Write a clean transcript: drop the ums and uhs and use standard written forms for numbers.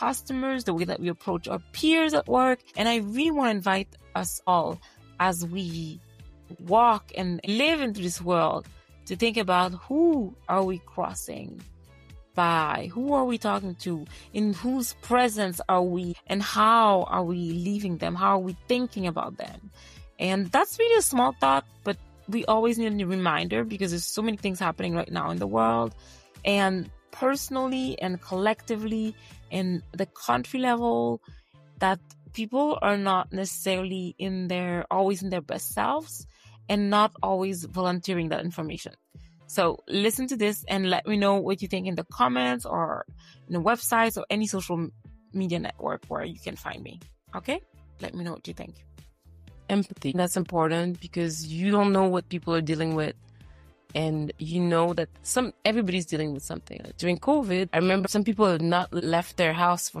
customers, the way that we approach our peers at work. And I really want to invite us all, as we walk and live into this world, to think about who are we crossing by? Who are we talking to? In whose presence are we? And how are we leaving them? How are we thinking about them? And that's really a small thought, but we always need a reminder, because there's so many things happening right now in the world, and personally and collectively in the country level, that people are not necessarily always in their best selves, and not always volunteering that information. So listen to this and let me know what you think in the comments, or in the websites, or any social media network where you can find me. Okay? Let me know what you think. Empathy. That's important, because you don't know what people are dealing with. And you know that everybody's dealing with something. During COVID, I remember some people had not left their house for